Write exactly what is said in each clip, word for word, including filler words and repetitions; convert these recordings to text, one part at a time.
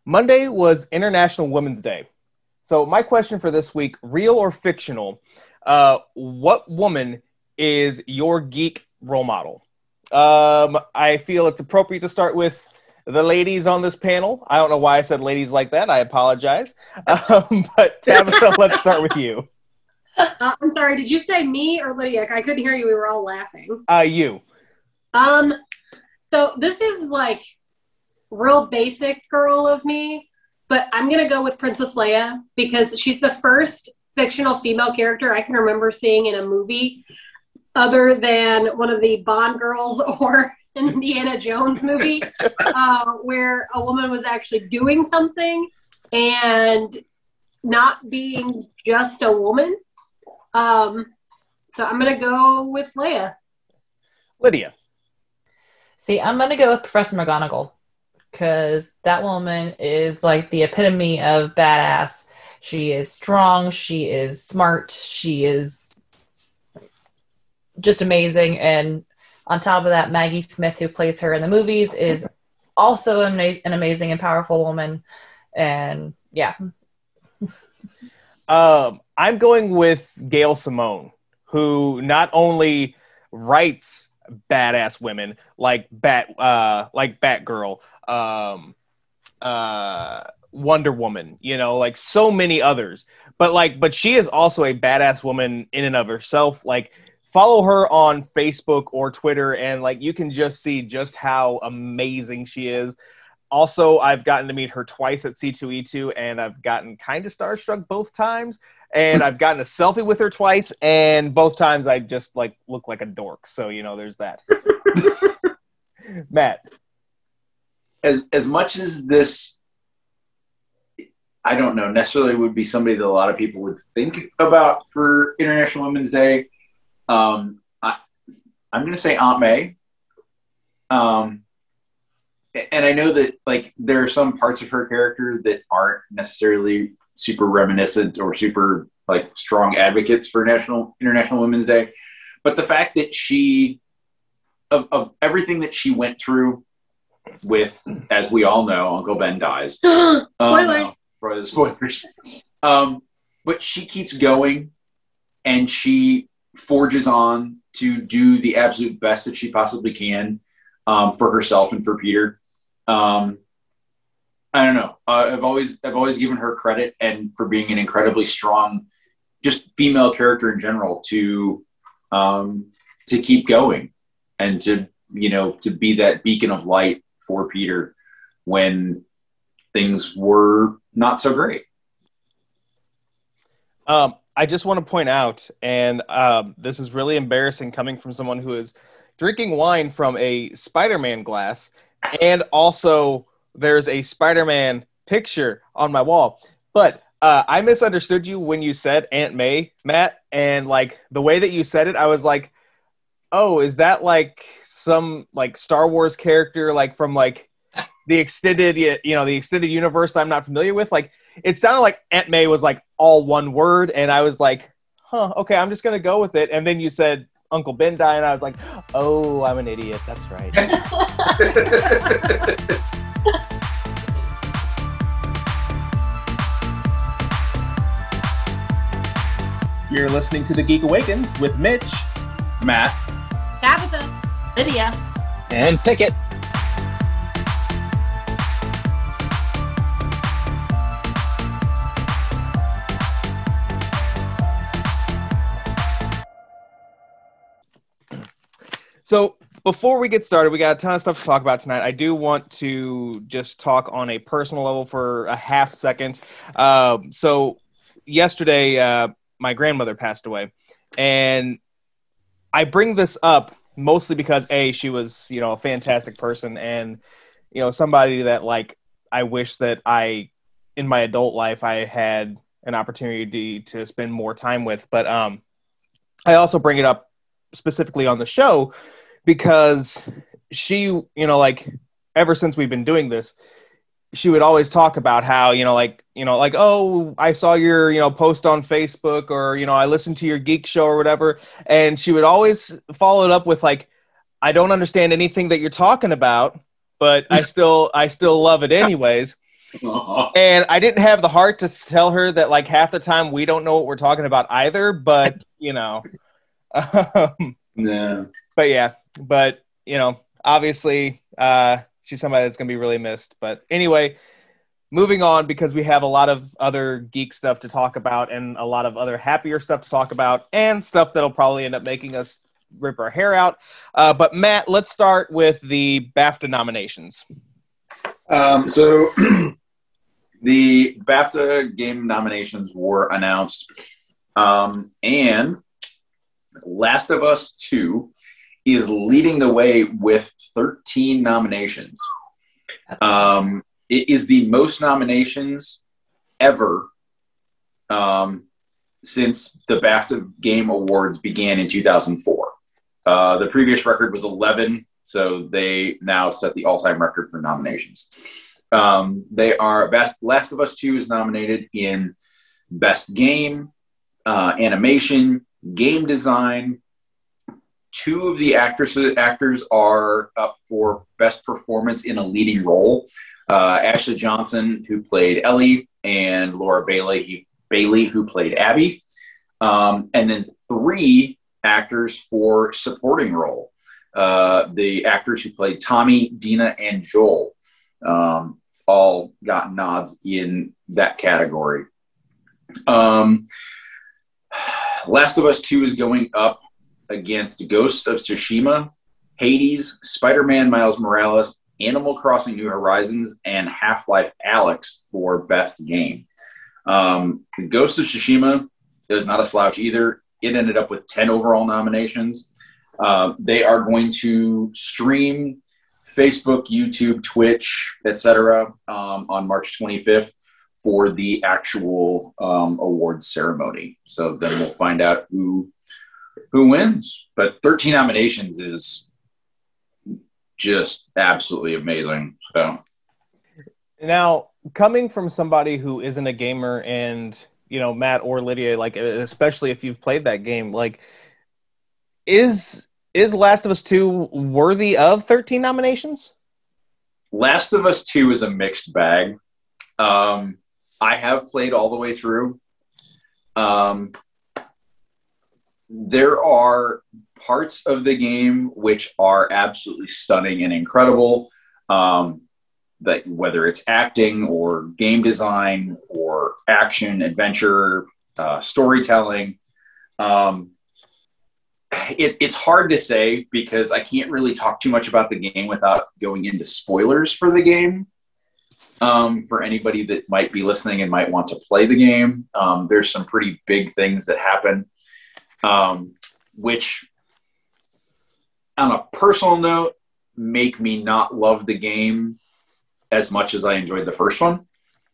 Monday was International Women's Day. So my question for this week, real or fictional, uh, what woman is your geek role model? Um, I feel it's appropriate to start with the ladies on this panel. I don't know why I said ladies like that. I apologize. Um, but Tabitha, let's start with you. Uh, I'm sorry, did you say me or Lydia? I couldn't hear you. We were all laughing. Uh, you. Um, so this is like real basic girl of me, but I'm going to go with Princess Leia because she's the first fictional female character I can remember seeing in a movie other than one of the Bond girls or an Indiana Jones movie uh, where a woman was actually doing something and not being just a woman. Um, so I'm going to go with Leia. Lydia. See, I'm going to go with Professor McGonagall because that woman is like the epitome of badass. She is strong. She is smart. She is just amazing. And on top of that, Maggie Smith, who plays her in the movies, is also an, an amazing and powerful woman. And yeah. um, I'm going with Gail Simone, who not only writes badass women like Bat, uh, like Batgirl, um, uh, Wonder Woman, you know, like so many others. But like, but she is also a badass woman in and of herself. Like, follow her on Facebook or Twitter, and like you can just see just how amazing she is. Also, I've gotten to meet her twice at C two E two, and I've gotten kind of starstruck both times. And I've gotten a selfie with her twice, and both times I just like look like a dork. So, you know, there's that. Matt. As as much as this, I don't know, necessarily would be somebody that a lot of people would think about for International Women's Day, um, I, I'm going to say Aunt May. Um, and I know that like there are some parts of her character that aren't necessarily super reminiscent or super like strong advocates for National International Women's Day, but the fact that she of, of everything that she went through with, as we all know, Uncle Ben dies. Spoilers. Um, no, for the spoilers. Um, but she keeps going and she forges on to do the absolute best that she possibly can um, for herself and for Peter. Um, I don't know. Uh, I've always I've always given her credit and for being an incredibly strong, just female character in general to um, to keep going and to you know to be that beacon of light for Peter when things were not so great. Um, I just want to point out, and um, this is really embarrassing coming from someone who is drinking wine from a Spider-Man glass, and also there's a Spider-Man picture on my wall. But uh, I misunderstood you when you said Aunt May, Matt, and like the way that you said it, I was like, oh, is that like some like Star Wars character, like from like the extended, you know, the extended universe that I'm not familiar with? Like, it sounded like Aunt May was like all one word, and I was like, huh, okay, I'm just gonna go with it. And then you said Uncle Ben died, and I was like, oh, I'm an idiot. That's right. You're listening to The Geek Awakens with Mitch, Matt, Tabitha, Lydia, and Pickett. So before we get started, we got a ton of stuff to talk about tonight. I do want to just talk on a personal level for a half second. Um, so yesterday, uh, my grandmother passed away, and I bring this up mostly because A, she was, you know, a fantastic person, and, you know, somebody that like, I wish that I, in my adult life, I had an opportunity to spend more time with. But um, I also bring it up specifically on the show because she, you know, like ever since we've been doing this, she would always talk about how, you know, like, you know, like, oh, I saw your, you know, post on Facebook, or, you know, I listened to your geek show or whatever. And she would always follow it up with like, I don't understand anything that you're talking about, but I still, I still love it anyways. Uh-huh. And I didn't have the heart to tell her that like half the time we don't know what we're talking about either. But you know, um, Yeah. but yeah, but you know, obviously, uh, she's somebody that's gonna be really missed. But anyway, moving on because we have a lot of other geek stuff to talk about and a lot of other happier stuff to talk about and stuff that'll probably end up making us rip our hair out. Uh, but Matt, let's start with the BAFTA nominations. Um, so the BAFTA game nominations were announced, um, and Last of Us two is leading the way with thirteen nominations. Um, it is the most nominations ever um, since the BAFTA Game Awards began in two thousand four. Uh, the previous record was eleven, so they now set the all-time record for nominations. Um, they are best, Last of Us two is nominated in Best Game, uh, Animation, Game Design. Two of the actors actors are up for Best Performance in a Leading Role. Uh, Ashley Johnson, who played Ellie, and Laura Bailey, who, Bailey, who played Abby. Um, and then three actors for Supporting Role. Uh, the actors who played Tommy, Dina, and Joel um, all got nods in that category. Um, Last of Us two is going up against Ghosts of Tsushima, Hades, Spider-Man Miles Morales, Animal Crossing New Horizons, and Half-Life Alyx for Best Game. Um, Ghosts of Tsushima is not a slouch either. It ended up with ten overall nominations. Uh, they are going to stream Facebook, YouTube, Twitch, et cetera um, on March twenty-fifth for the actual um, awards ceremony. So then we'll find out who who wins. But thirteen nominations is just absolutely amazing. So Now, coming from somebody who isn't a gamer, and you know, Matt or Lydia, like especially if you've played that game, like is is Last of Us two worthy of thirteen nominations? Last of Us two is a mixed bag. Um, I have played all the way through. Um, there are parts of the game which are absolutely stunning and incredible. Um, that whether it's acting or game design or action, adventure, uh, storytelling. Um, it, it's hard to say because I can't really talk too much about the game without going into spoilers for the game. Um, for anybody that might be listening and might want to play the game, um, there's some pretty big things that happen, um, which on a personal note, make me not love the game as much as I enjoyed the first one.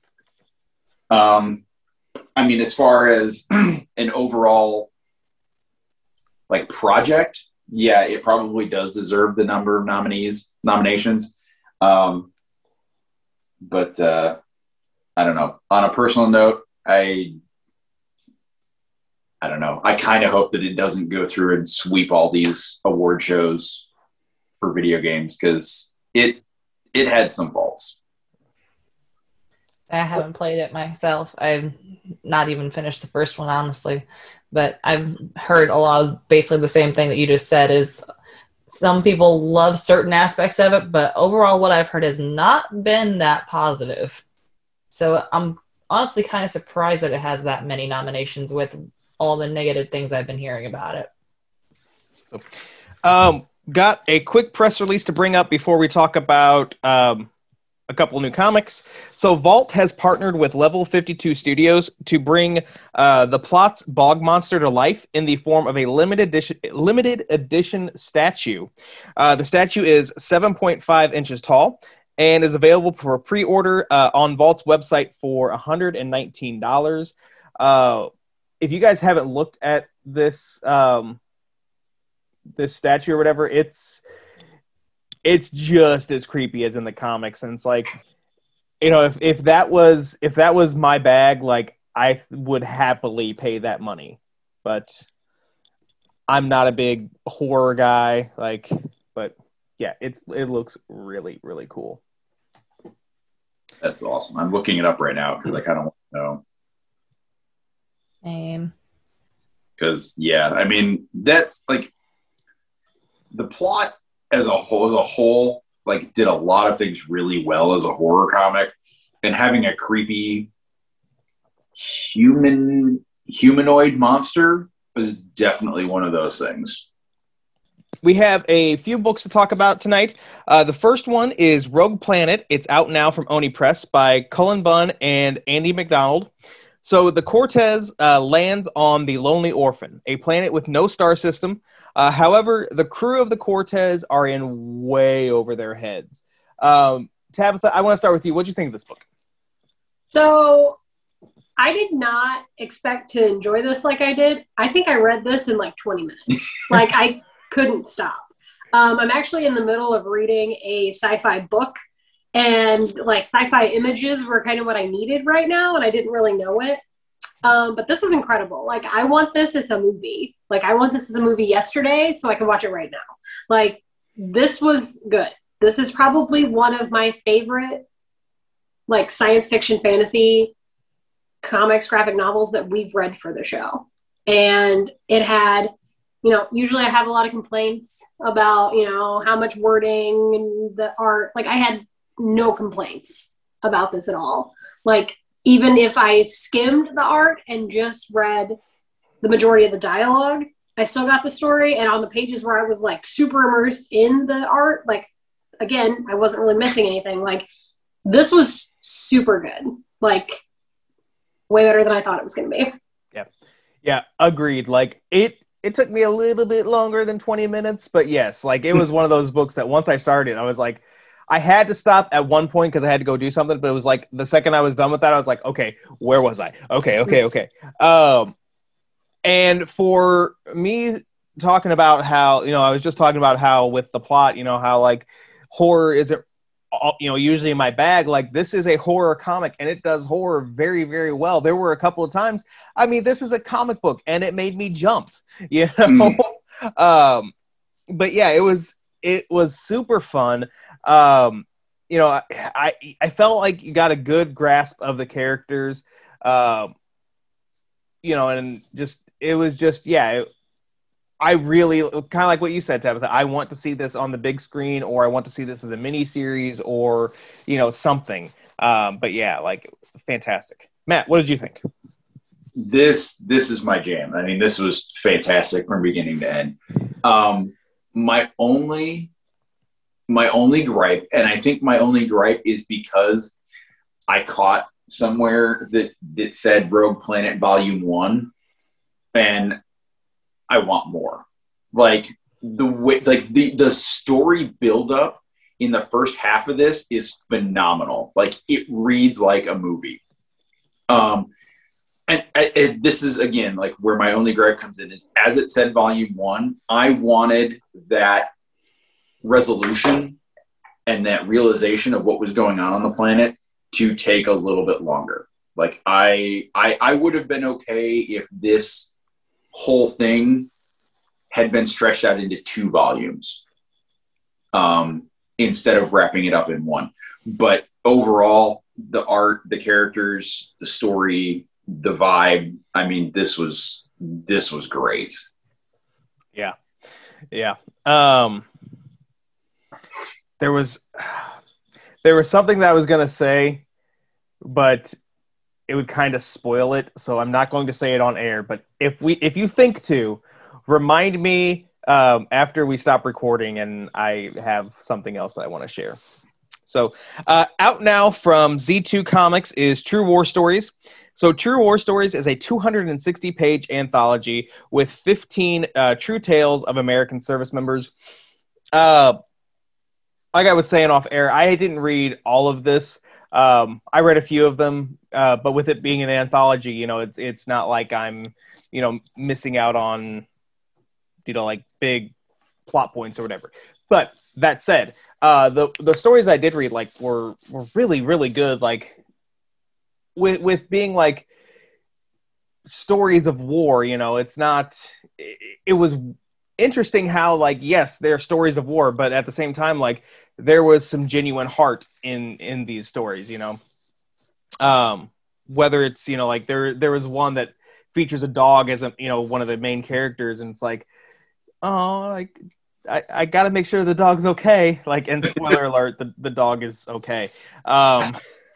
Um, I mean, as far as an overall like project, yeah, it probably does deserve the number of nominees, nominations. Um, but uh, I don't know. On a personal note, I, I don't know. I kind of hope that it doesn't go through and sweep all these award shows for video games because it, it had some faults. I haven't played it myself. I've not even finished the first one, honestly. But I've heard a lot of basically the same thing that you just said is some people love certain aspects of it, but overall what I've heard has not been that positive. So I'm honestly kind of surprised that it has that many nominations with all the negative things I've been hearing about it. Um, got a quick press release to bring up before we talk about um, a couple new comics. So Vault has partnered with Level fifty-two Studios to bring uh, the Plot's Bog Monster to life in the form of a limited edition, limited edition statue. Uh, the statue is seven point five inches tall and is available for pre-order uh, on Vault's website for one hundred nineteen dollars. Uh, if you guys haven't looked at this um, this statue or whatever, it's it's just as creepy as in the comics, and it's like, you know, if, if that was if that was my bag, like I would happily pay that money. But I'm not a big horror guy, like, but yeah, it's it looks really, really cool. That's awesome. I'm looking it up right now because I kind of want to know. Same. Because yeah, I mean that's like the plot as a whole. As a whole, like did a lot of things really well as a horror comic, and having a creepy human humanoid monster was definitely one of those things. We have a few books to talk about tonight. Uh, the first one is Rogue Planet. It's out now from Oni Press by Cullen Bunn and Andy McDonald. So the Cortez uh, lands on the Lonely Orphan, a planet with no star system. Uh, however, the crew of the Cortez are in way over their heads. Um, Tabitha, I want to start with you. What did you think of this book? So I did not expect to enjoy this like I did. I think I read this in like twenty minutes. Like I couldn't stop. Um, I'm actually in the middle of reading a sci-fi book, and like sci-fi images were kind of what I needed right now, and I didn't really know it. Um, but this was incredible. Like I want this as a movie. Like I want this as a movie yesterday so I can watch it right now. Like this was good. This is probably one of my favorite like science fiction fantasy comics, graphic novels that we've read for the show. And it had, you know, usually I have a lot of complaints about, you know, how much wording and the art. Like I had no complaints about this at all. Like even if I skimmed the art and just read the majority of the dialogue, I still got the story. And on the pages where I was like super immersed in the art, like again, I wasn't really missing anything. Like this was super good. Like way better than I thought it was going to be. Yeah. Yeah. Agreed. Like it, it took me a little bit longer than twenty minutes, but yes, like it was one of those books that once I started, I was like, I had to stop at one point because I had to go do something, but it was like the second I was done with that, I was like, okay, where was I? Okay, okay, okay. Um, and for me talking about how, you know, I was just talking about how with the plot, you know, how like horror isn't, you know, usually in my bag. Like this is a horror comic and it does horror very, very well. There were a couple of times, I mean, this is a comic book and it made me jump, you know? Mm. um, but yeah, it was, it was super fun. Um, you know, I, I, I felt like you got a good grasp of the characters, um, you know, and just, it was just, yeah, it, I really, kind of like what you said, Tabitha, I want to see this on the big screen, or I want to see this as a mini series, or, you know, something. Um, but yeah, like, fantastic. Matt, what did you think? This, this is my jam. I mean, this was fantastic from beginning to end. Um, my only... My only gripe, and I think my only gripe is because I caught somewhere that, that said Rogue Planet Volume one, and I want more. Like the way, like the, the story buildup in the first half of this is phenomenal. Like it reads like a movie. Um, and, and this is again like where my only gripe comes in is as it said Volume one, I wanted that resolution and that realization of what was going on on the planet to take a little bit longer. Like I, I, I would have been okay if this whole thing had been stretched out into two volumes, um, instead of wrapping it up in one. But overall, the art, the characters, the story, the vibe. I mean, this was this was great. Yeah, yeah. Um, There was there was something that I was going to say, but it would kind of spoil it, so I'm not going to say it on air. But if we if you think to, remind me um, after we stop recording, and I have something else that I want to share. So uh, out now from Z two Comics is True War Stories. So True War Stories is a two hundred sixty page anthology with fifteen uh, true tales of American service members. Uh, Like I was saying off air, I didn't read all of this. Um, I read a few of them, uh, but with it being an anthology, you know, it's it's not like I'm, you know, missing out on, you know, like big plot points or whatever. But that said, uh, the the stories I did read like were were really really good. Like with with being like stories of war, you know, it's not. It, it was interesting how like yes, they're stories of war, but at the same time like. There was some genuine heart in, in these stories, you know? Um, whether it's, you know, like there there was one that features a dog as a, you know, one of the main characters, and it's like, oh, like I, I got to make sure the dog's okay. Like, and spoiler alert, the, the dog is okay. Um,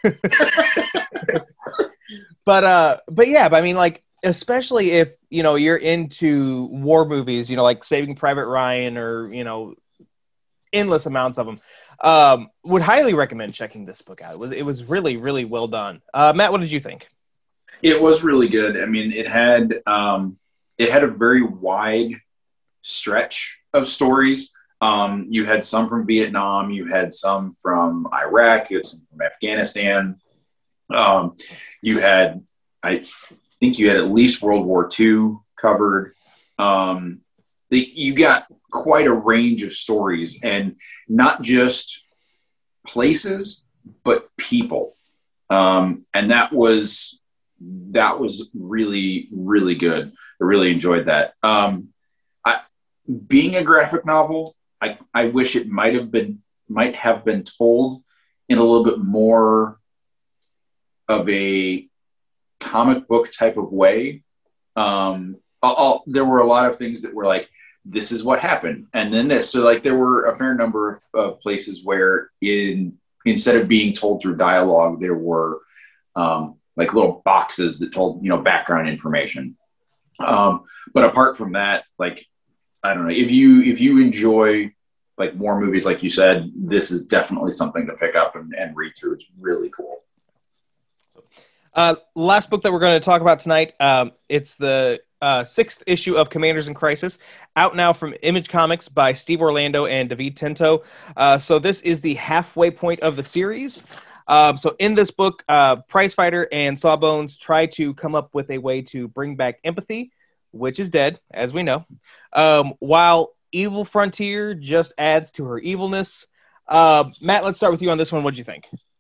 but uh, but yeah, but I mean, like, especially if, you know, you're into war movies, you know, like Saving Private Ryan, or, you know, endless amounts of them. Um, would highly recommend checking this book out. It was it was really really well done. Uh, Matt, what did you think? It was really good. I mean, it had um, it had a very wide stretch of stories. Um, you had some from Vietnam, you had some from Iraq, you had some from Afghanistan. Um, you had, I think you had at least World War Two covered. Um, the, you got quite a range of stories, and not just places, but people. Um, and that was, that was really, really good. I really enjoyed that. Um, I, being a graphic novel, I, I wish it might have been, might have been told in a little bit more of a comic book type of way. Um, I'll, I'll, there were a lot of things that were like, this is what happened, and then this. So like there were a fair number of, of places where in instead of being told through dialogue, there were um, like little boxes that told, you know, background information. Um, but apart from that, like, I don't know, if you if you enjoy like war movies, like you said, this is definitely something to pick up and, and read through. It's really cool. Uh, last book that we're going to talk about tonight, um, it's the uh, sixth issue of Commanders in Crisis, out now from Image Comics by Steve Orlando and David Tento. Uh, so this is the halfway point of the series. Um, so in this book, uh, Prizefighter and Sawbones try to come up with a way to bring back empathy, which is dead, as we know, um, while Evil Frontier just adds to her evilness. Uh, Matt, let's start with you on this one. What do you think?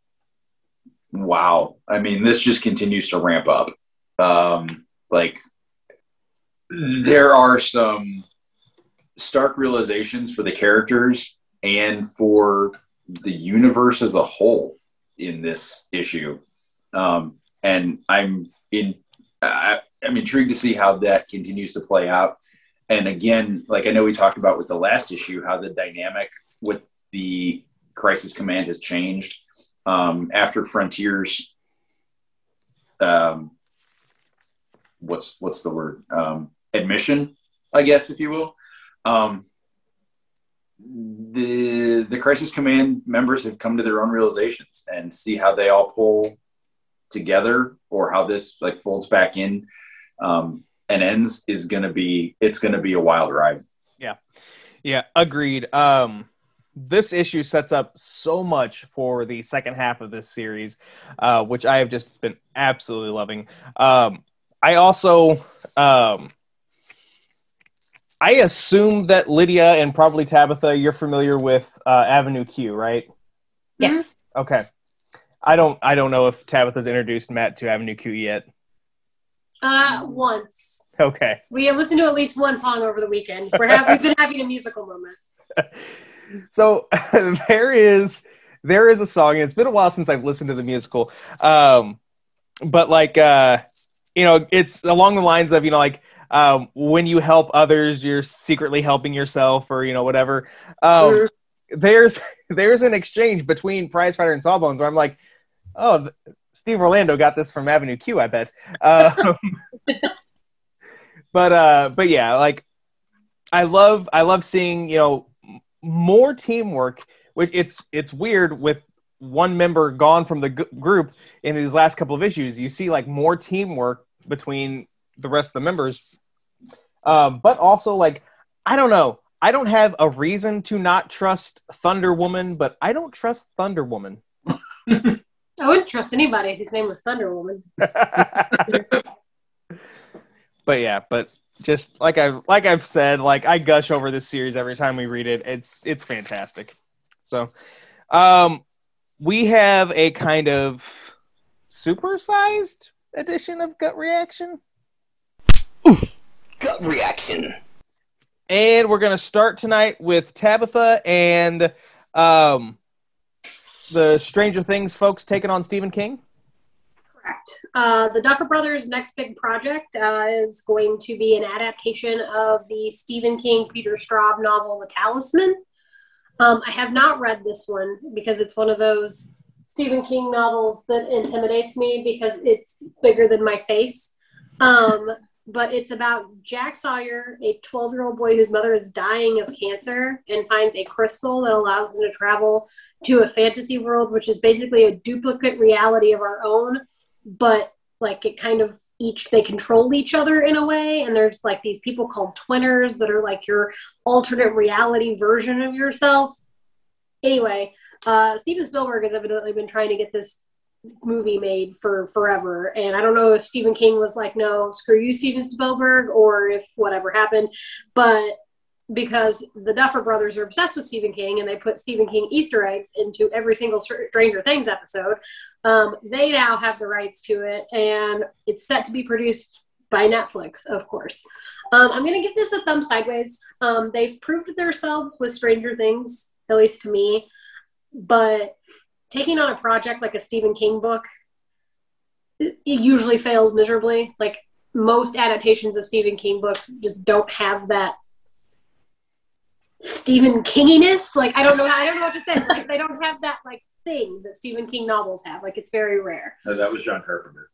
Wow. I mean, this just continues to ramp up. Um, like, there are some stark realizations for the characters and for the universe as a whole in this issue. Um, and I'm in, I, I'm intrigued to see how that continues to play out. And again, like I know we talked about with the last issue, how the dynamic with the Crisis Command has changed. Um, after Frontier's, um, what's what's the word? Um, admission, I guess, if you will. Um, the the Crisis Command members have come to their own realizations, and see how they all pull together, or how this like folds back in um, and ends is going to be it's going to be a wild ride. Yeah, yeah, agreed. Um, This issue sets up so much for the second half of this series, uh, which I have just been absolutely loving. Um, I also, um, I assume that Lydia and probably Tabitha, you're familiar with uh, Avenue Q, right? Yes. Okay. I don't. I don't know if Tabitha's introduced Matt to Avenue Q yet. Uh, once. Okay. We listened to at least one song over the weekend. We're have, we've been having a musical moment. So there is there is a song, and it's been a while since I've listened to the musical, um, but like uh, you know, it's along the lines of, you know, like um, when you help others, you're secretly helping yourself, or, you know, whatever. Um, Sure. There's there's an exchange between Prizefighter and Sawbones where I'm like, oh, Steve Orlando got this from Avenue Q, I bet. Um, but uh, but yeah, like I love I love seeing, you know, more teamwork, which it's it's weird with one member gone from the g- group in these last couple of issues. You see like more teamwork between the rest of the members, um, but also like I don't know. I don't have a reason to not trust Thunder Woman, but I don't trust Thunder Woman. I wouldn't trust anybody whose name was Thunder Woman. But yeah, but just like I've like I've said, like I gush over this series every time we read it. It's it's fantastic. So, um, we have a kind of supersized edition of Gut Reaction. Oof, Gut Reaction. And we're gonna start tonight with Tabitha and um, the Stranger Things folks taking on Stephen King. Correct. Uh, the Duffer Brothers' next big project uh, is going to be an adaptation of the Stephen King, Peter Straub novel, The Talisman. Um, I have not read this one because it's one of those Stephen King novels that intimidates me because it's bigger than my face. Um, but it's about Jack Sawyer, a twelve-year-old boy whose mother is dying of cancer and finds a crystal that allows him to travel to a fantasy world, which is basically a duplicate reality of our own, but like it kind of each, they control each other in a way. And there's like these people called twinners that are like your alternate reality version of yourself. Anyway, uh, Steven Spielberg has evidently been trying to get this movie made for forever. And I don't know if Stephen King was like, no, screw you, Steven Spielberg, or if whatever happened, but because the Duffer Brothers are obsessed with Stephen King and they put Stephen King Easter eggs into every single Stranger Things episode, um, they now have the rights to it, and it's set to be produced by Netflix, of course. Um, I'm going to give this a thumb sideways. Um, they've proved themselves with Stranger Things, at least to me, but taking on a project like a Stephen King book, it usually fails miserably. Like most adaptations of Stephen King books just don't have that Stephen Kinginess. Like I don't know how, I don't know what to say. Like they don't have that like thing that Stephen King novels have. Like it's very rare. No, that was John Carpenter.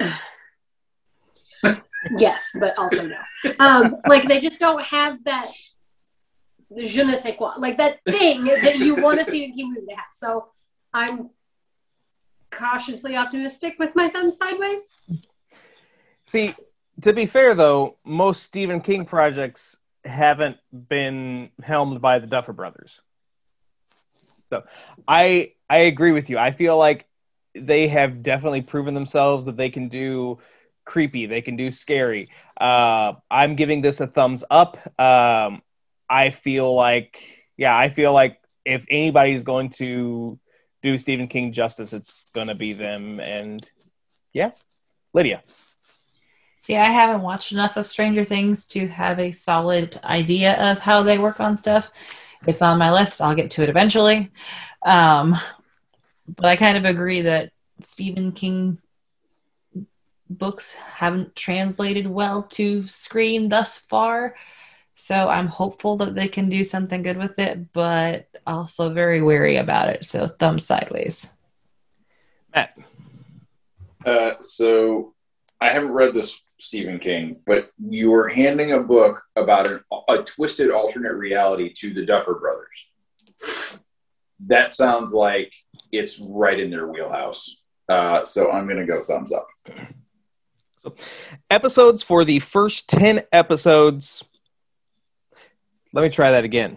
Yes, but also no. Um, like they just don't have that je ne sais quoi, like that thing that you want a Stephen King movie to have. So I'm cautiously optimistic with my thumb sideways. See, to be fair though, most Stephen King projects haven't been helmed by the Duffer Brothers. So I I agree with you. I feel like they have definitely proven themselves that they can do creepy, they can do scary. Uh, I'm giving this a thumbs up. Um, I feel like, yeah, I feel like if anybody's going to do Stephen King justice, it's going to be them. And yeah, Lydia. See, I haven't watched enough of Stranger Things to have a solid idea of how they work on stuff. It's on my list. I'll get to it eventually. Um, but I kind of agree that Stephen King books haven't translated well to screen thus far. So I'm hopeful that they can do something good with it, but also very wary about it. So thumbs sideways. Matt. Uh, so I haven't read this Stephen King, but you were handing a book about an, a twisted alternate reality to the Duffer Brothers. That sounds like it's right in their wheelhouse. Uh, so I'm going to go thumbs up. So, episodes for the first ten episodes. Let me try that again.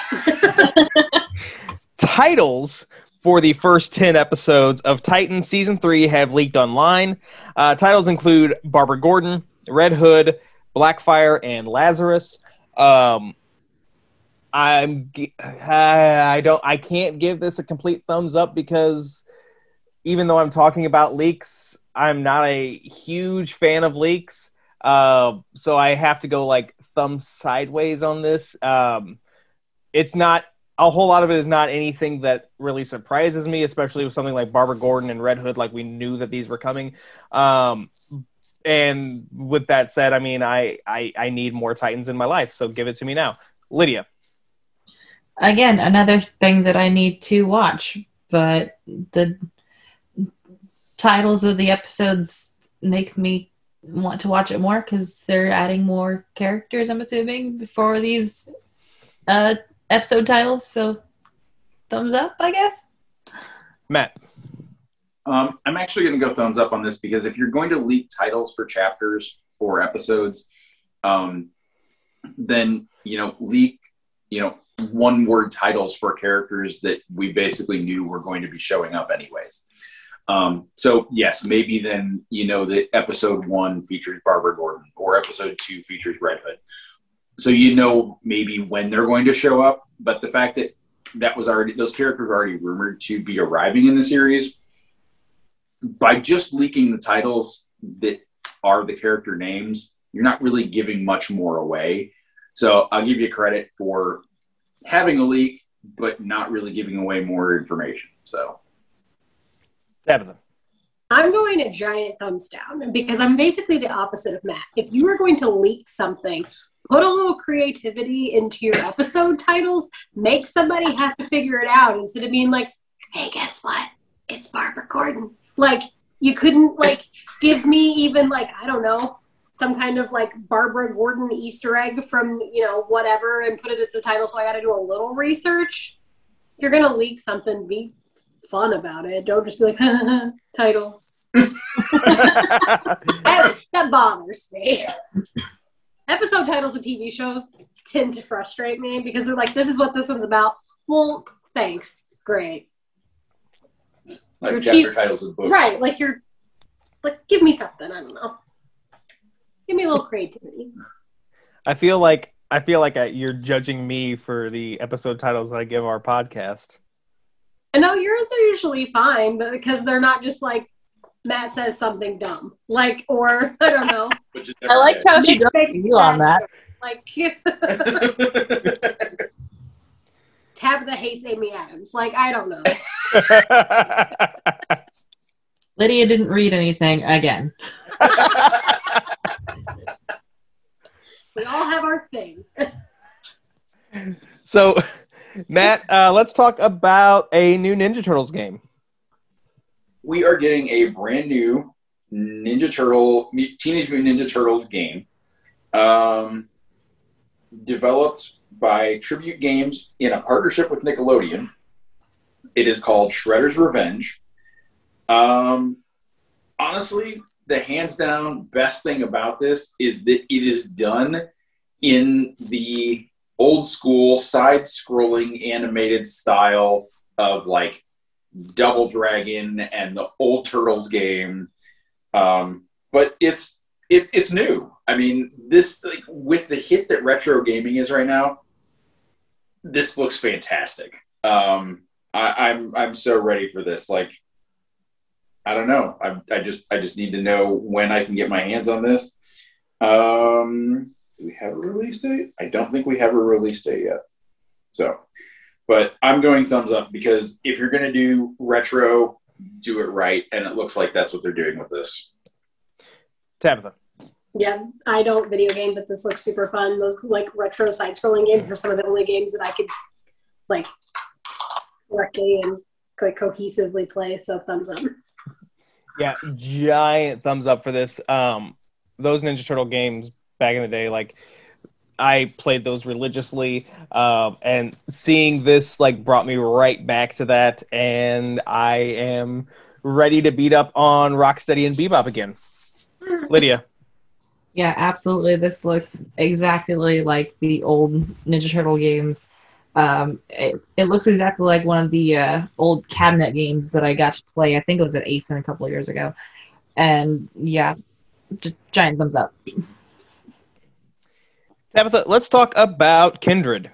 Titles for the first ten episodes of Titan Season three have leaked online. Uh, titles include Barbara Gordon, Red Hood, Blackfire, and Lazarus. Um, I'm I don't I can't give this a complete thumbs up because even though I'm talking about leaks, I'm not a huge fan of leaks. Uh, so I have to go like thumb sideways on this. Um, it's not a whole lot of it is not anything that really surprises me, especially with something like Barbara Gordon and Red Hood. Like we knew that these were coming. Um, and with that said, I mean, I, I, I need more Titans in my life. So give it to me now. Lydia. Again, another thing that I need to watch, but the titles of the episodes make me want to watch it more because they're adding more characters, I'm assuming, for these uh, episode titles. So thumbs up, I guess. Matt. Um, I'm actually going to go thumbs up on this because if you're going to leak titles for chapters or episodes, um, then, you know, leak, you know, one word titles for characters that we basically knew were going to be showing up anyways. Um, so yes, maybe then, you know, that episode one features Barbara Gordon or episode two features Red Hood. So, you know, maybe when they're going to show up, but the fact that that was already, those characters are already rumored to be arriving in the series, by just leaking the titles that are the character names, you're not really giving much more away. So I'll give you credit for having a leak, but not really giving away more information. So. Tabitha. I'm going a giant thumbs down because I'm basically the opposite of Matt. If you are going to leak something, put a little creativity into your episode titles, make somebody have to figure it out instead of being like, hey, guess what? It's Barbara Gordon. Like, you couldn't, like, give me even, like, I don't know, some kind of, like, Barbara Gordon Easter egg from, you know, whatever and put it as a title so I got to do a little research. If you're going to leak something, be fun about it. Don't just be like, title. that, that bothers me. Episode titles of T V shows tend to frustrate me because they're like, this is what this one's about. Well, thanks. Great. Like Your chapter T- titles of books. Right. Like you're, like, give me something. I don't know. Give me a little creativity. I feel like I feel like I, you're judging me for the episode titles that I give our podcast. I know yours are usually fine, but because they're not just like Matt says something dumb, like, or I don't know. I liked how she goes to you on that. Like, Tabitha hates Amy Adams. Like, I don't know. Lydia didn't read anything again. We all have our thing. So, Matt, uh, let's talk about a new Ninja Turtles game. We are getting a brand new Ninja Turtle, Teenage Mutant Ninja Turtles game, um, developed by Tribute Games in a partnership with Nickelodeon. It is called Shredder's Revenge. Um, honestly, the hands down best thing about this is that it is done in the old school side-scrolling animated style of like Double Dragon and the old Turtles game. Um, but it's it, it's new. I mean, this, like, with the hit that retro gaming is right now, this looks fantastic. Um, I, I'm I'm so ready for this. Like, I don't know. I I just I just need to know when I can get my hands on this. Um, do we have a release date? I don't think we have a release date yet. So, but I'm going thumbs up because if you're going to do retro, do it right, and it looks like that's what they're doing with this. Tabitha. Yeah, I don't video game, but this looks super fun. Those like retro side-scrolling games are some of the only games that I could like correctly and like cohesively play. So thumbs up. Yeah, giant thumbs up for this. Um, those Ninja Turtle games back in the day, like I played those religiously, uh, and seeing this like brought me right back to that, and I am ready to beat up on Rocksteady and Bebop again. Lydia. Yeah, absolutely. This looks exactly like the old Ninja Turtle games. Um, it, it looks exactly like one of the uh, old cabinet games that I got to play. I think it was at Ace in a couple of years ago. And yeah, just giant thumbs up. Tabitha, let's talk about Kindred.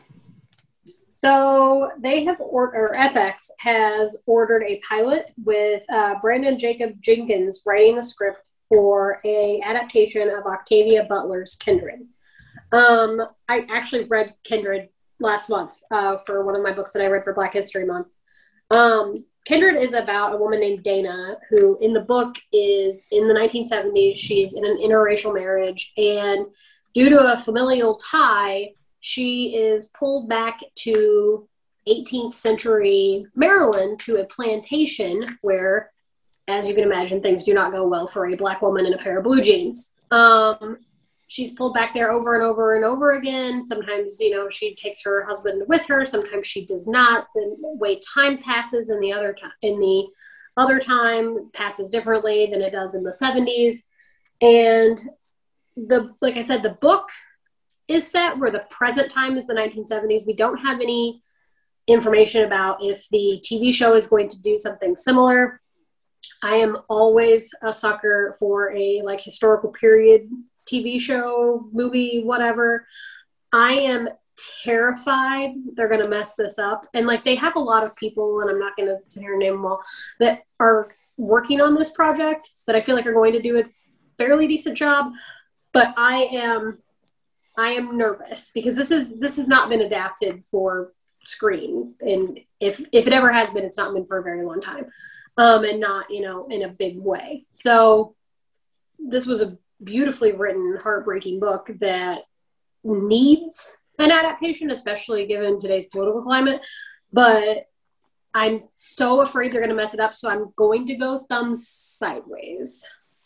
So they have ordered, or F X has ordered a pilot with uh, Brandon Jacob Jenkins writing the script for a adaptation of Octavia Butler's Kindred. Um, I actually read Kindred last month uh, for one of my books that I read for Black History Month. Um, Kindred is about a woman named Dana who in the book is in the nineteen seventies. She's in an interracial marriage, and due to a familial tie, she is pulled back to eighteenth century Maryland to a plantation where, as you can imagine, things do not go well for a Black woman in a pair of blue jeans. Um, she's pulled back there over and over and over again. Sometimes, you know, she takes her husband with her. Sometimes she does not. The way time passes in the other time, in the other time passes differently than it does in the seventies. And the, like I said, the book is set where the present time is the nineteen seventies. We don't have any information about if the T V show is going to do something similar. I am always a sucker for a like historical period T V show, movie, whatever. I am terrified they're going to mess this up. And like they have a lot of people, and I'm not going to sit here and name them all, that are working on this project that I feel like are going to do a fairly decent job. But I am, I am nervous because this is this has not been adapted for screen, and if if it ever has been, it's not been for a very long time. um, and not, you know, in a big way. So this was a beautifully written, heartbreaking book that needs an adaptation, especially given today's political climate. But I'm so afraid they're going to mess it up, so I'm going to go thumbs sideways.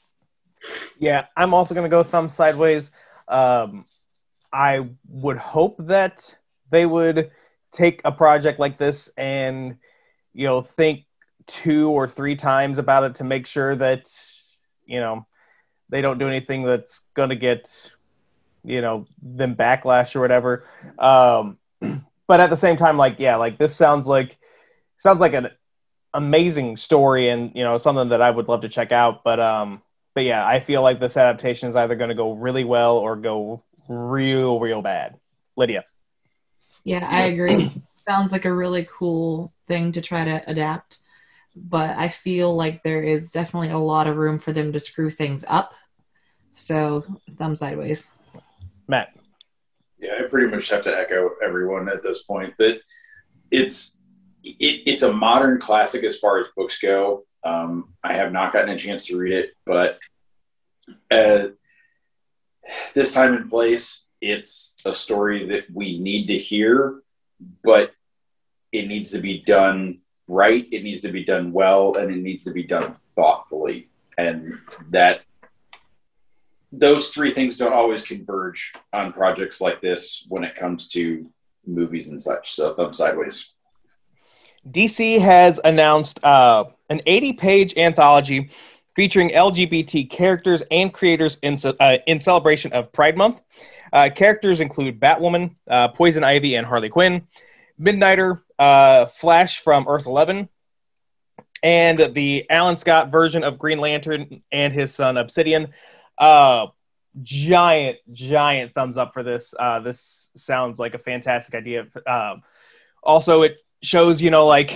Yeah, I'm also going to go thumbs sideways. Um, I would hope that they would take a project like this and, you know, think two or three times about it to make sure that, you know, they don't do anything that's going to get, you know, them backlash or whatever. Um, but at the same time, like, yeah, like this sounds like, sounds like an amazing story and, you know, something that I would love to check out. But, um, but yeah, I feel like this adaptation is either going to go really well or go real, real bad. Lydia. Yeah, I agree. Sounds like a really cool thing to try to adapt. But I feel like there is definitely a lot of room for them to screw things up. So, thumb sideways. Matt. Yeah, I pretty much have to echo everyone at this point that it's it, it's a modern classic as far as books go. Um, I have not gotten a chance to read it, but uh, this time and place, it's a story that we need to hear, but it needs to be done right, it needs to be done well, and it needs to be done thoughtfully. And that those three things don't always converge on projects like this when it comes to movies and such. So thumb sideways. D C has announced uh, an eighty-page anthology featuring L G B T characters and creators in, uh, in celebration of Pride Month. Uh, characters include Batwoman, uh, Poison Ivy and Harley Quinn, Midnighter, uh, Flash from Earth eleven, and the Alan Scott version of Green Lantern and his son Obsidian. Uh, giant, giant thumbs up for this. Uh, this sounds like a fantastic idea. Uh, also, it shows, you know, like,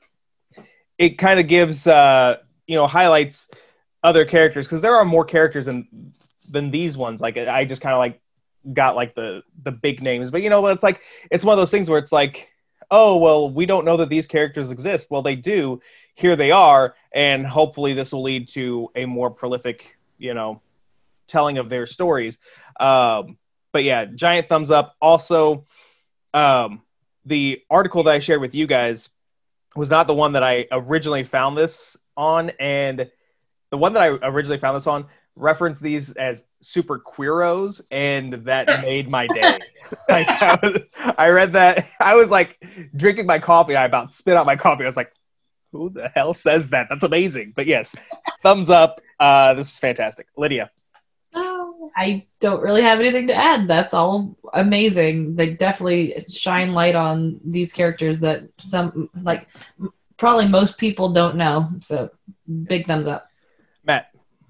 it kind of gives, uh, you know, highlights other characters, because there are more characters than, than these ones. Like, I just kind of, like, got, like, the, the big names. But, you know, it's like, it's one of those things where it's like, oh, well, we don't know that these characters exist. Well, they do. Here they are. And hopefully this will lead to a more prolific, you know, telling of their stories. Um, but yeah, giant thumbs up. Also, um, the article that I shared with you guys was not the one that I originally found this on. And the one that I originally found this on referenced these as super queeros, and that made my day. Like, I, was, I read that. I was like drinking my coffee. I about spit out my coffee. I was like, who the hell says that? That's amazing. But yes, thumbs up. Uh, this is fantastic. Lydia. I don't really have anything to add. That's all amazing. They definitely shine light on these characters that some, like, probably most people don't know. So big thumbs up. Matt.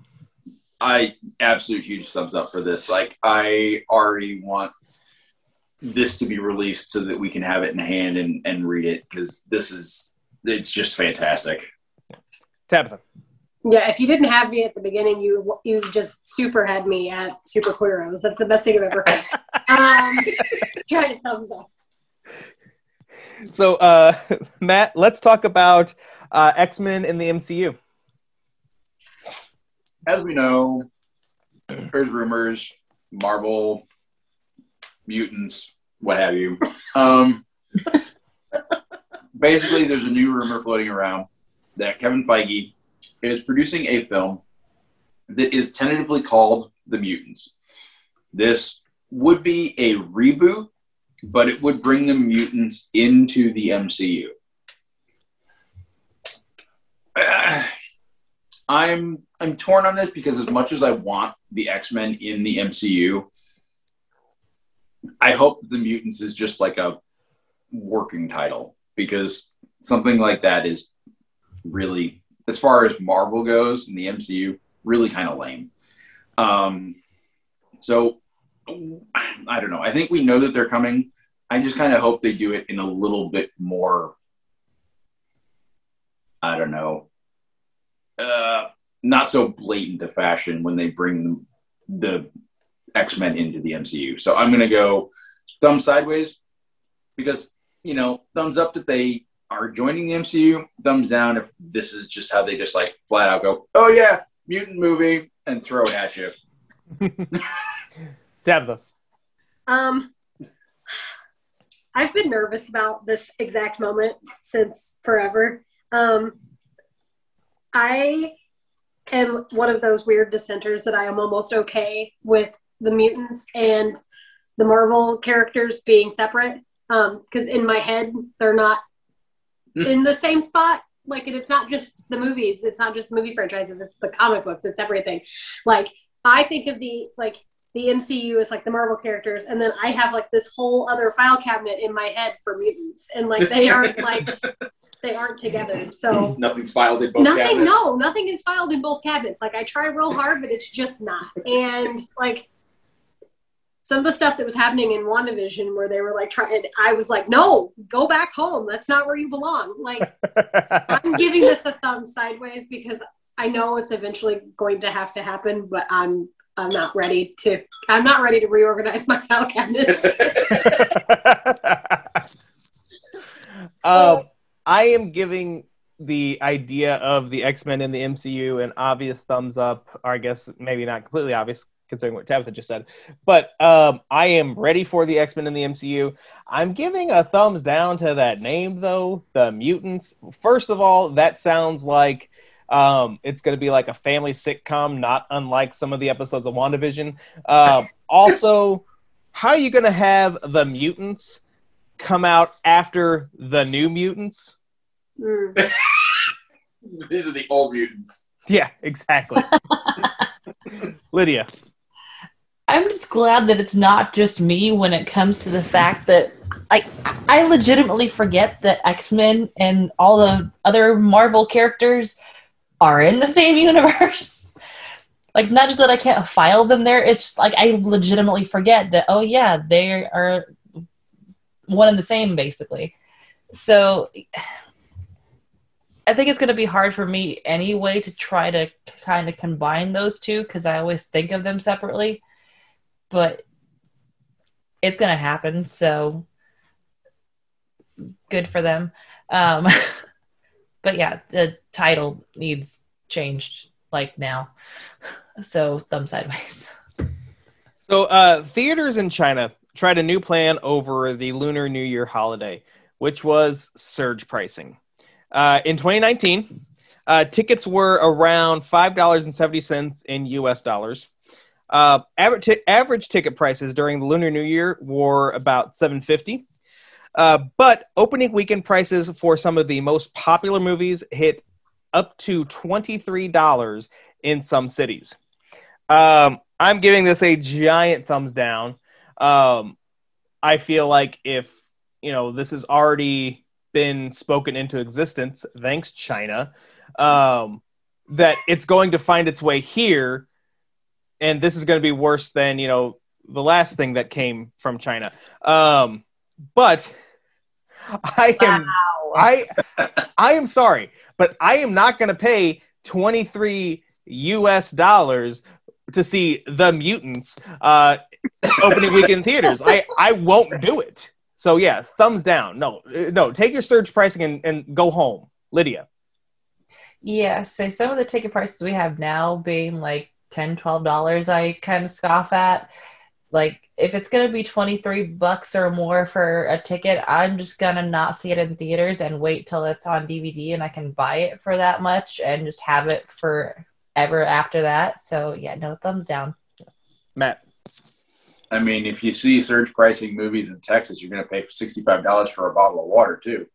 I absolute huge thumbs up for this. Like, I already want this to be released so that we can have it in hand and, and read it, because this is, it's just fantastic. Tabitha. Yeah, if you didn't have me at the beginning, you you just super had me at Super Queeros. That's the best thing I've ever heard. um, giant thumbs up. So, uh, Matt, let's talk about uh, X-Men in the M C U. As we know, there's rumors, Marvel, mutants, what have you. Um, basically, there's a new rumor floating around that Kevin Feige is producing a film that is tentatively called The Mutants. This would be a reboot, but it would bring the mutants into the M C U. Uh, I'm I'm torn on this, because as much as I want the X-Men in the M C U, I hope that The Mutants is just like a working title, because something like that is really, as far as Marvel goes in the M C U, really kind of lame. Um, so, I don't know. I think we know that they're coming. I just kind of hope they do it in a little bit more, I don't know, uh, not so blatant a fashion when they bring the X-Men into the M C U. So I'm going to go thumb sideways, because, you know, thumbs up that they are joining the M C U, thumbs down. If this is just how they just like flat out go, oh yeah, mutant movie, and throw it at you. Tabitha. Um, I've been nervous about this exact moment since forever. Um, I am one of those weird dissenters that I am almost okay with the mutants and the Marvel characters being separate. Um, because in my head, they're not in the same spot. Like, and it's not just the movies. It's not just the movie franchises. It's the comic books. It's everything. Like, I think of the, like, the M C U as like the Marvel characters, and then I have like this whole other file cabinet in my head for mutants, and like they aren't like they aren't together. So nothing's filed in both nothing. cabinets. No, nothing is filed in both cabinets. Like I try real hard, but it's just not. And like some of the stuff that was happening in WandaVision, where they were like trying, I was like, no, go back home. That's not where you belong. Like I'm giving this a thumb sideways because I know it's eventually going to have to happen, but I'm. I'm not ready to. I'm not ready to reorganize my file cabinets. um, I am giving the idea of the X-Men in the M C U an obvious thumbs up, or I guess maybe not completely obvious considering what Tabitha just said. But um, I am ready for the X-Men in the M C U. I'm giving a thumbs down to that name, though, the Mutants. First of all, that sounds like Um, it's going to be like a family sitcom, not unlike some of the episodes of WandaVision. Uh, also, how are you going to have the mutants come out after the New Mutants? Mm. These are the old mutants. Yeah, exactly. Lydia. I'm just glad that it's not just me when it comes to the fact that like I legitimately forget that X-Men and all the other Marvel characters are in the same universe. Like, it's not just that I can't file them there, it's just like I legitimately forget that, oh yeah, they are one and the same, basically. So I think it's going to be hard for me anyway to try to kind of combine those two, because I always think of them separately. But it's going to happen, so good for them. Um But yeah, the title needs changed like now. So thumb sideways. So uh, theaters in China tried a new plan over the Lunar New Year holiday, which was surge pricing. Uh, in twenty nineteen, uh, tickets were around five dollars and seventy cents in U S dollars. Uh, average, t- average ticket prices during the Lunar New Year were about seven dollars and fifty cents. Uh, but opening weekend prices for some of the most popular movies hit up to twenty-three dollars in some cities. Um, I'm giving this a giant thumbs down. Um, I feel like if, you know, this has already been spoken into existence, thanks China, um, that it's going to find its way here, and this is going to be worse than, you know, the last thing that came from China. Um, but I am Wow. I I am sorry, but I am not going to pay twenty-three U S dollars to see The Mutants uh, opening weekend theaters. I, I won't do it. So yeah, thumbs down. No, no, take your surge pricing and, and go home. Lydia. Yeah, so some of the ticket prices we have now being like ten dollars, twelve dollars, I kind of scoff at. Like, if it's going to be twenty-three bucks or more for a ticket, I'm just going to not see it in theaters and wait till it's on D V D and I can buy it for that much and just have it forever after that. So, yeah, no, thumbs down. Matt. I mean, if you see surge pricing movies in Texas, you're going to pay sixty-five dollars for a bottle of water, too.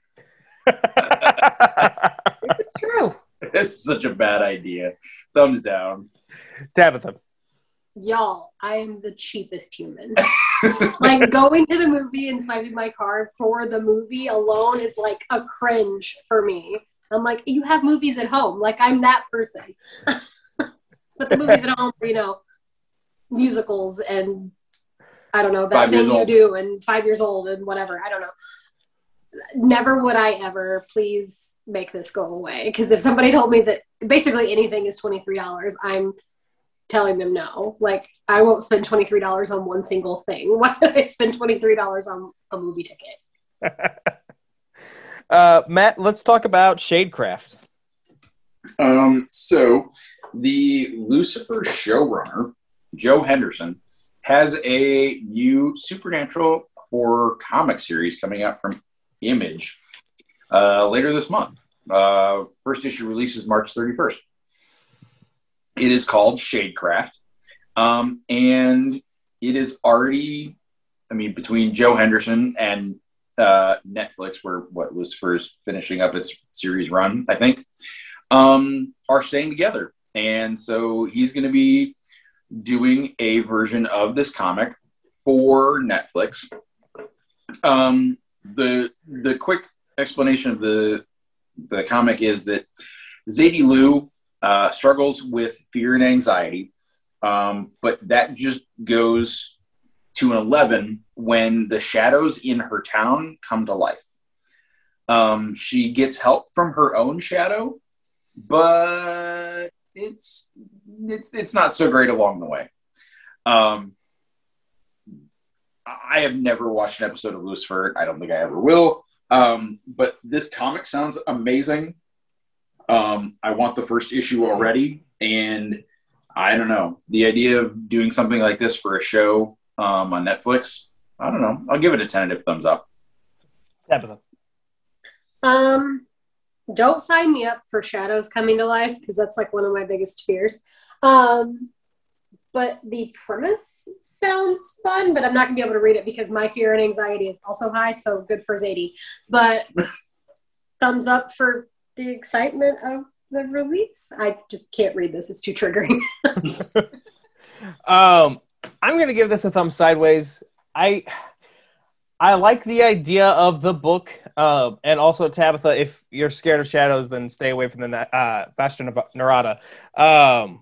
This is true. This is such a bad idea. Thumbs down. Tabitha. Y'all, I am the cheapest human. Like, going to the movie and swiping my card for the movie alone is like a cringe for me. I'm like, you have movies at home. Like, I'm that person. But the movies at home are, you know, musicals and I don't know, that Five thing years you old. do and five years old and whatever. I don't know. Never would I ever, please make this go away. Because if somebody told me that basically anything is twenty-three dollars, I'm telling them no. Like, I won't spend twenty-three dollars on one single thing. Why would I spend twenty-three dollars on a movie ticket? Uh, Matt, let's talk about Shadecraft. Um, so the Lucifer showrunner, Joe Henderson, has a new supernatural horror comic series coming out from Image uh, later this month. Uh, first issue releases March thirty-first. It is called Shadecraft. Um, and it is already, I mean, between Joe Henderson and uh, Netflix, where what was first finishing up its series run, I think, um, are staying together. And so he's going to be doing a version of this comic for Netflix. Um, the the quick explanation of the the comic is that Zadie Lou uh, struggles with fear and anxiety. Um, but that just goes to an eleven when the shadows in her town come to life. Um, she gets help from her own shadow, but it's it's it's not so great along the way. Um, I have never watched an episode of Lucifer. I don't think I ever will. Um, but this comic sounds amazing. Um, I want the first issue already, and I don't know. The idea of doing something like this for a show um, on Netflix, I don't know. I'll give it a tentative thumbs up. Tabitha. Um, don't sign me up for shadows coming to life because that's like one of my biggest fears. Um, but the premise sounds fun, but I'm not gonna be able to read it because my fear and anxiety is also high. So good for Zadie. But thumbs up for the excitement of the release. I just can't read this. It's too triggering. um, I'm going to give this a thumb sideways. I I like the idea of the book. Uh, and also, Tabitha, if you're scared of shadows, then stay away from the uh, Vashta Nerada. Um,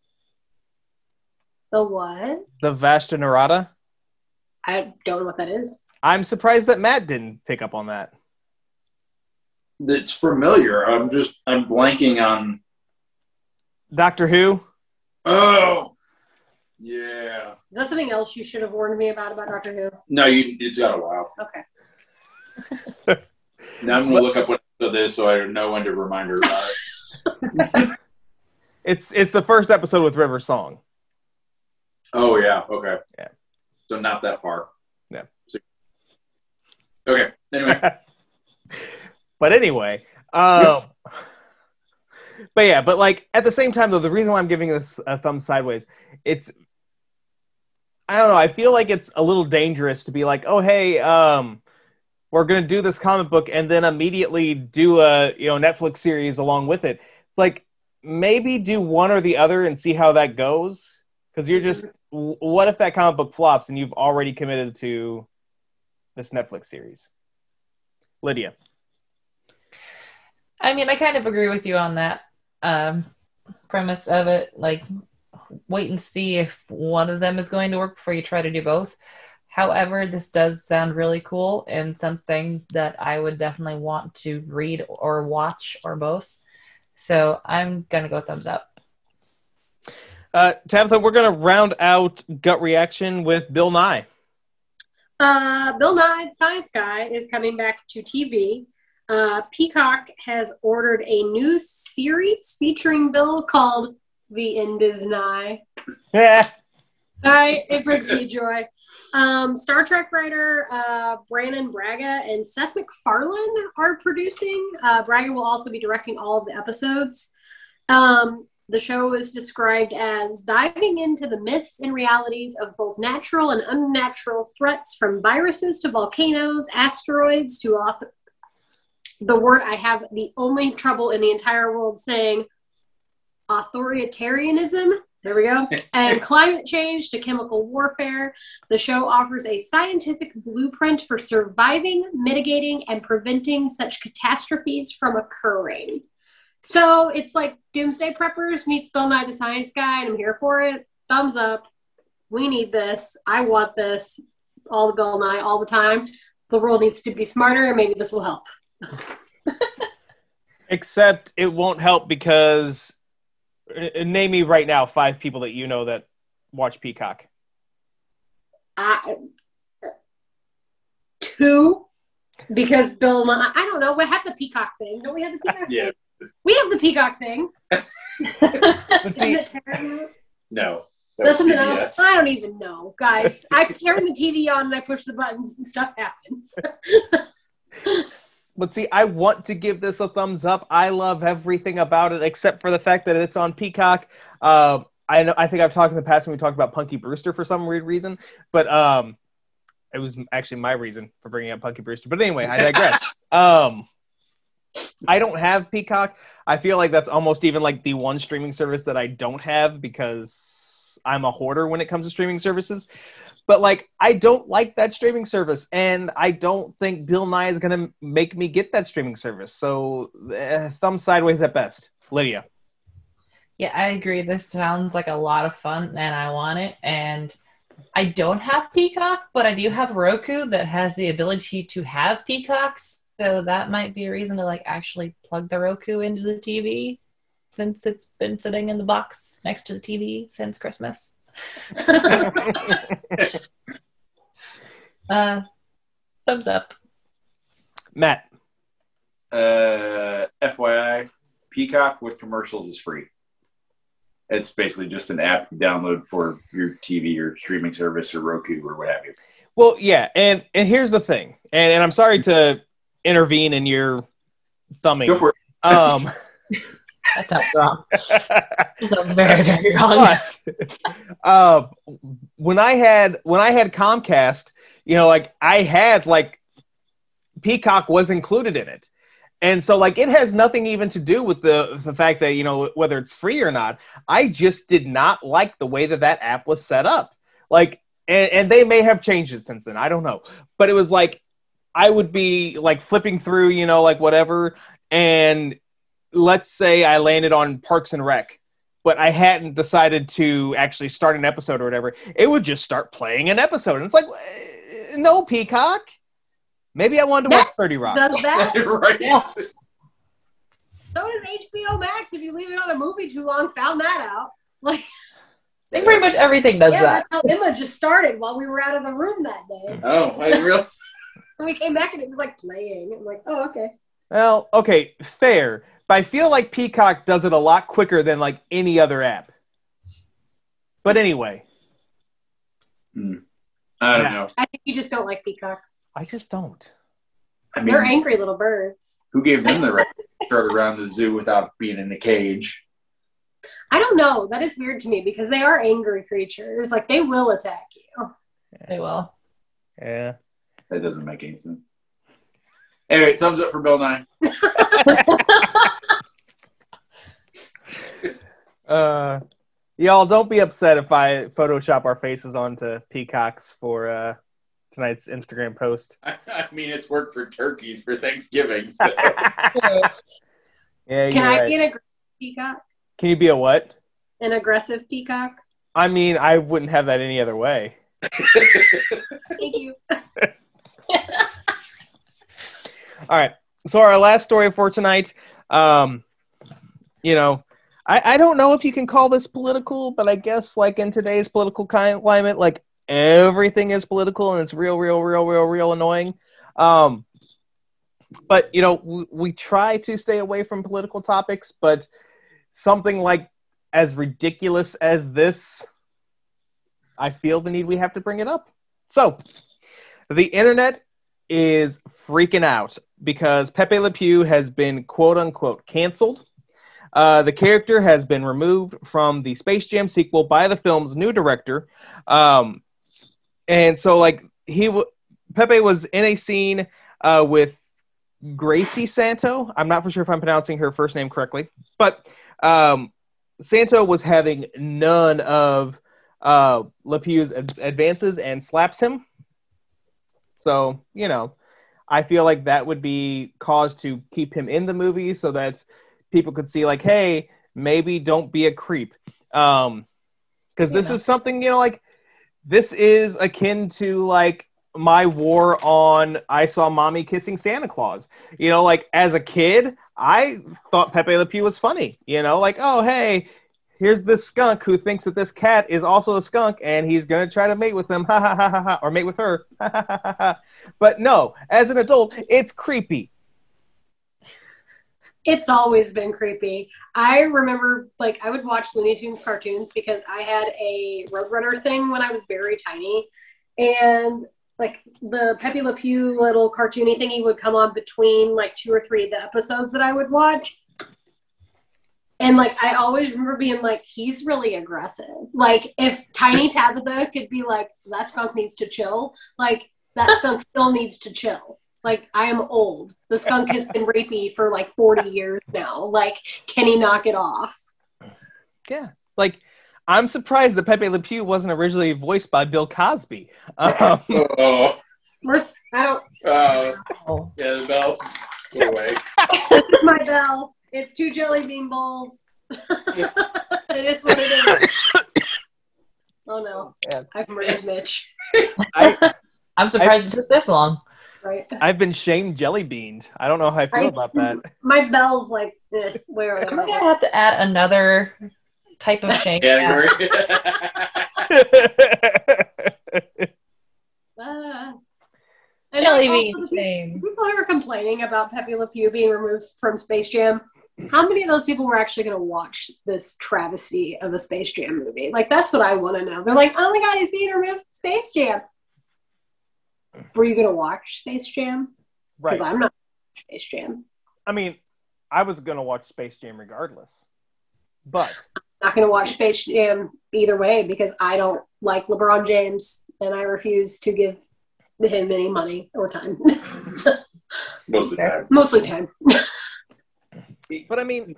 The what? the Vashta Nerada. I don't know what that is. I'm surprised that Matt didn't pick up on that. It's familiar. I'm just, I'm blanking on. Doctor Who? Oh, yeah. Is that something else you should have warned me about about Doctor Who? No, you. It's got a while. Okay. Now I'm going to look up what episode it is so I know when to remind her about it. It's it's the first episode with River Song. Oh, yeah. Okay. Yeah. So not that far. Yeah. So, okay. Anyway. But anyway, um, but yeah, but like at the same time though, the reason why I'm giving this a thumb sideways, it's, I don't know, I feel like it's a little dangerous to be like, oh hey, um, we're gonna do this comic book and then immediately do a you know Netflix series along with it. It's like maybe do one or the other and see how that goes, because you're just, what if that comic book flops and you've already committed to this Netflix series? Lydia. I mean, I kind of agree with you on that um, premise of it. Like, wait and see if one of them is going to work before you try to do both. However, this does sound really cool and something that I would definitely want to read or watch or both. So I'm going to go thumbs up. Uh, Tabitha, we're going to round out Gut Reaction with Bill Nye. Uh, Bill Nye, the Science Guy, is coming back to T V. Uh, Peacock has ordered a new series featuring Bill called The End Is Nigh. Yeah. I, it brings me joy. Um, Star Trek writer uh, Brannon Braga and Seth MacFarlane are producing. Uh, Braga will also be directing all of the episodes. Um, the show is described as diving into the myths and realities of both natural and unnatural threats, from viruses to volcanoes, asteroids to auth- the word I have the only trouble in the entire world saying, authoritarianism. There we go. And climate change to chemical warfare. The show offers a scientific blueprint for surviving, mitigating, and preventing such catastrophes from occurring. So it's like Doomsday Preppers meets Bill Nye the Science Guy, and I'm here for it. Thumbs up. We need this. I want this. All the Bill Nye, all the time. The world needs to be smarter, and maybe this will help. Except it won't help because uh, name me right now five people that you know that watch Peacock. I, two. Because Bill, I don't know. We have the Peacock thing. Don't we have the Peacock Yeah. thing? We have the Peacock thing. But see, Isn't it Paramount? No. Is That that was something C B S. else? I don't even know, guys. I turn the T V on and I push the buttons and stuff happens. but see, I want to give this a thumbs up. I love everything about it except for the fact that it's on Peacock. Uh, I know. I think I've talked in the past when we talked about Punky Brewster for some weird reason, but um, it was actually my reason for bringing up Punky Brewster. But anyway, I digress. um, I don't have Peacock. I feel like that's almost even like the one streaming service that I don't have because I'm a hoarder when it comes to streaming services. But like, I don't like that streaming service, and I don't think Bill Nye is going to make me get that streaming service. So, uh, thumb sideways at best. Lydia. Yeah, I agree. This sounds like a lot of fun, and I want it. And I don't have Peacock, but I do have Roku that has the ability to have Peacocks. So that might be a reason to like actually plug the Roku into the T V, since it's been sitting in the box next to the T V since Christmas. uh, thumbs up. Matt. Uh, F Y I, Peacock with commercials is free. It's basically just an app you download for your T V or streaming service or Roku or what have you. Well, yeah, and, and here's the thing, and, and I'm sorry to intervene in your thumbing. Go for it. Um, That sounds wrong. That sounds very, very wrong. but, uh, when I had when I had Comcast, you know, like I had like Peacock was included in it. And so like it has nothing even to do with the the fact that, you know, whether it's free or not. I just did not like the way that that app was set up. Like and, and they may have changed it since then. I don't know. But it was like I would be like flipping through, you know, like whatever, and let's say I landed on Parks and Rec, but I hadn't decided to actually start an episode or whatever. It would just start playing an episode. And it's like, eh, no, Peacock. Maybe I wanted to watch thirty Rock. Does that? Right. Yeah. So does H B O Max. If you leave it on a movie too long, found that out. Like, I think pretty much everything does yeah, that. that's how Emma just started while we were out of the room that day. Oh, I didn't realize. And we came back and it was like playing. I'm like, oh, okay. Well, okay, fair. But I feel like Peacock does it a lot quicker than like any other app. But anyway. Hmm. I don't Yeah. know. I think you just don't like peacocks. I just don't. I mean, They're angry little birds. who gave them the right to start around the zoo without being in the cage? I don't know. That is weird to me because they are angry creatures. Like, they will attack you. They will. Yeah. That doesn't make any sense. Anyway, thumbs up for Bill Nye. Uh, y'all don't be upset if I Photoshop our faces onto peacocks for uh, tonight's Instagram post. I, I mean, it's worked for turkeys for Thanksgiving. So. Yeah, you're Can I right. be an aggressive peacock? Can you be a what? An aggressive peacock? I mean, I wouldn't have that any other way. Thank you. All right. So our last story for tonight, um, you know, I, I don't know if you can call this political, but I guess like in today's political ki- climate, like everything is political and it's real, real, real, real, real annoying. Um, but, you know, we, we try to stay away from political topics, but something like as ridiculous as this, I feel the need we have to bring it up. So the internet is freaking out because Pepe Le Pew has been quote unquote canceled. Uh, the character has been removed from the Space Jam sequel by the film's new director. Um, and so like he w- Pepe was in a scene uh, with Gracie Santo. I'm not for sure if I'm pronouncing her first name correctly, but um, Santo was having none of uh, Le Pew's ad- advances and slaps him. So, you know, I feel like that would be cause to keep him in the movie so that people could see like, hey, maybe don't be a creep. Um, because this Yeah. is something, you know, like this is akin to like my war on I Saw Mommy Kissing Santa Claus. You know, like as a kid, I thought Pepe Le Pew was funny. You know, like, oh, hey, here's this skunk who thinks that this cat is also a skunk, and he's gonna try to mate with him, ha ha ha ha ha, or mate with her, ha ha ha ha ha. But no, as an adult, it's creepy. It's always been creepy. I remember, like, I would watch Looney Tunes cartoons because I had a Roadrunner thing when I was very tiny, and like the Pepe Le Pew little cartoony thingy would come on between like two or three of the episodes that I would watch. And like, I always remember being like, he's really aggressive. Like, if Tiny Tabitha could be like, that skunk needs to chill, like, that skunk still needs to chill. Like, I am old. The skunk has been rapey for like forty years now. Like, can he knock it off? Yeah. Like, I'm surprised that Pepe Le Pew wasn't originally voiced by Bill Cosby. Um, Oh, We're, I don't, uh, Oh. yeah, the bells. Go away. this is my bell. It's two jelly bean bowls. And it's what it is. Oh no. Yeah. I've murdered Mitch. I, I'm surprised it took this long. Right. I've been shamed jelly beaned. I don't know how I feel I- about that. My bell's like, eh, where Are are we gonna they? have to add another type of shame? Category. Ah. And Jelly also, bean the shame. people who were complaining about Pepe Le Pew being removed from Space Jam, how many of those people were actually going to watch this travesty of a Space Jam movie? Like, that's what I want to know. They're like, oh my God, he's being removed from Space Jam. Were you going to watch Space Jam? Because Right. I'm not Space Jam. I mean, I was going to watch Space Jam regardless. But Not going to watch Space Jam either way because I don't like LeBron James and I refuse to give him any money or time. Most of the time. Mostly time. but I mean,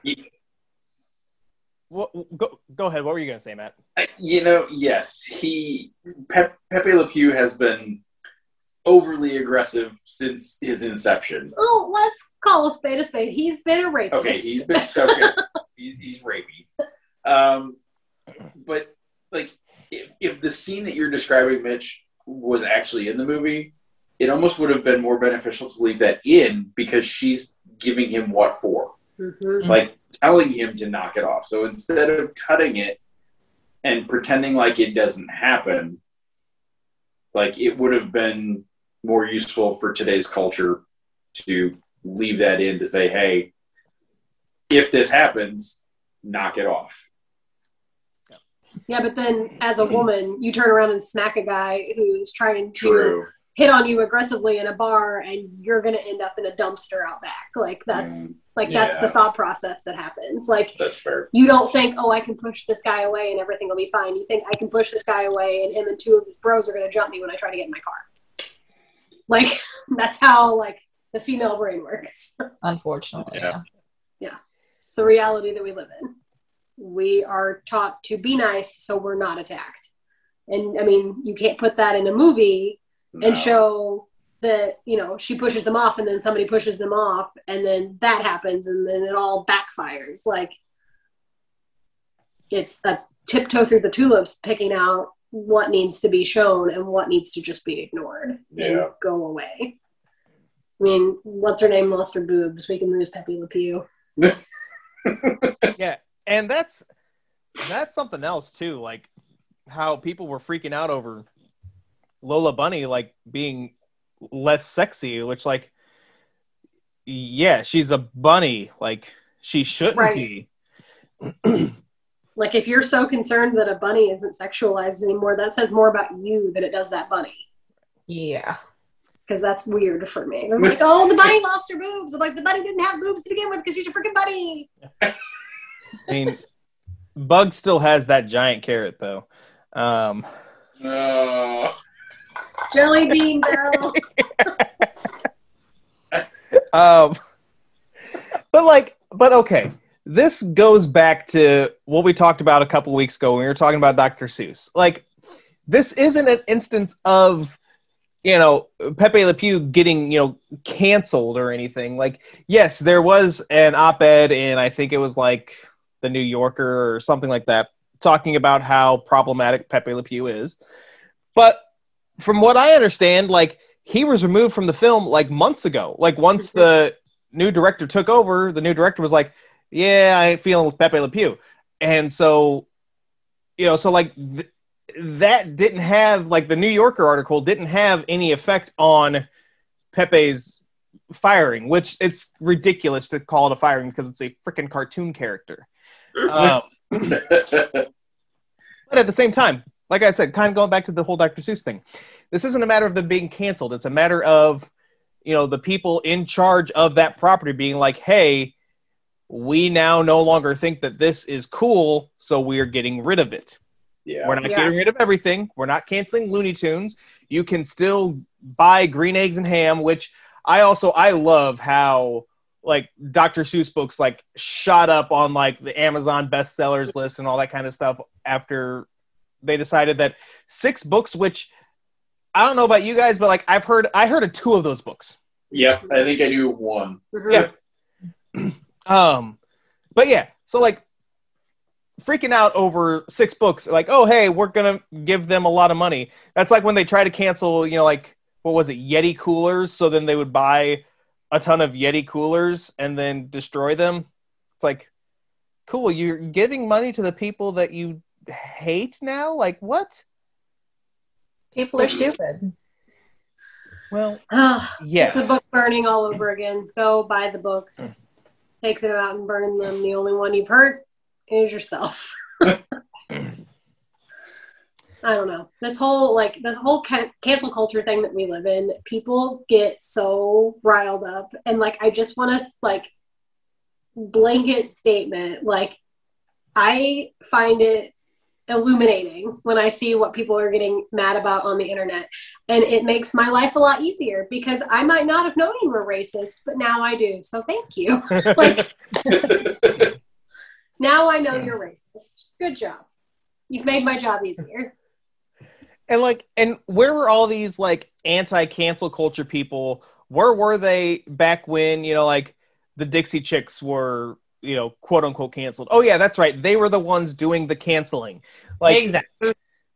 what, go go ahead. What were you going to say, Matt? I- You know, yes, he Pe- Pepe Le Pew has been overly aggressive since his inception. Oh, let's call a spade a spade. He's been a rapist. Okay, he's been okay. he's he's rapey. Um, but like, if, if the scene that you're describing, Mitch, was actually in the movie, it almost would have been more beneficial to leave that in because she's giving him what for, Mhm. like telling him to knock it off. So instead of cutting it and pretending like it doesn't happen, like it would have been more useful for today's culture to leave that in to say, hey, if this happens, knock it off. Yeah, but then as a woman, you turn around and smack a guy who's trying to True. hit on you aggressively in a bar, and you're going to end up in a dumpster out back. Like that's Mm, like that's yeah. the thought process that happens. Like That's fair. you don't think, oh, I can push this guy away and everything will be fine. You think I can push this guy away, and him and two of his bros are going to jump me when I try to get in my car. Like that's how like the female brain works. Unfortunately, Yeah. yeah. It's the reality that we live in. We are taught to be nice so we're not attacked. And I mean, you can't put that in a movie No. and show that, you know, she pushes them off and then somebody pushes them off and then that happens and then it all backfires. Like, it's a tiptoe through the tulips picking out what needs to be shown and what needs to just be ignored Yeah. and go away. I mean, what's her name lost her boobs? We can lose Pepe Le Pew. Yeah, and that's that's something else too. Like how people were freaking out over Lola Bunny like being less sexy, which like, yeah, she's a bunny. Like she shouldn't Right. be. Like, if you're so concerned that a bunny isn't sexualized anymore, that says more about you than it does that bunny. Yeah. Because that's weird for me. I'm like, oh, the bunny lost her boobs. I'm like, the bunny didn't have boobs to begin with because she's a freaking bunny. I mean, Bug still has that giant carrot though. Um, No. Jelly bean bell. um, but like, but okay. This goes back to what we talked about a couple weeks ago when we were talking about Doctor Seuss. Like, this isn't an instance of, you know, Pepe Le Pew getting, you know, canceled or anything. Like, yes, there was an op-ed in, I think it was like the New Yorker or something like that, talking about how problematic Pepe Le Pew is. But from what I understand, like, he was removed from the film like months ago. Like, once the new director took over, the new director was like, yeah, I ain't feeling with Pepe Le Pew. and so, you know, so like th- that didn't have, like, the New Yorker article didn't have any effect on Pepe's firing, which it's ridiculous to call it a firing because it's a freaking cartoon character. Um, but at the same time, like I said, kind of going back to the whole Doctor Seuss thing, this isn't a matter of them being canceled. It's a matter of, you know, the people in charge of that property being like, hey, we now no longer think that this is cool, so we are getting rid of it. Yeah. We're not Yeah. getting rid of everything. We're not canceling Looney Tunes. You can still buy Green Eggs and Ham, which I also, I love how, like, Doctor Seuss books, like, shot up on, like, the Amazon bestsellers list and all that kind of stuff after they decided that six books, which I don't know about you guys, but, like, I've heard, I heard of two of those books. Yep, I think I knew one. Mhm. Yeah. Um, but yeah, so, like, freaking out over six books, like, oh, hey, we're gonna give them a lot of money. That's like when they try to cancel, you know, like, what was it, Yeti coolers, so then they would buy a ton of Yeti coolers and then destroy them. It's like, cool, you're giving money to the people that you hate now? Like, what? People are stupid. Well, Ugh, yes. It's a book burning all over again. Go buy the books. Take them out and burn them. The only one you've hurt is yourself. I don't know. This whole, like, the whole can- cancel culture thing that we live in, people get so riled up. And, like, I just want to, like, blanket statement. Like, I find it illuminating when I see what people are getting mad about on the internet. And it makes my life a lot easier because I might not have known you were racist, but now I do. So thank you. Like, now I know you're racist. Good job. You've made my job easier. And, like, and where were all these, like, anti-cancel culture people? Where were they back when, you know, like, the Dixie Chicks were, you know, quote unquote canceled? Oh yeah, that's right. They were the ones doing the canceling. Like, Exactly.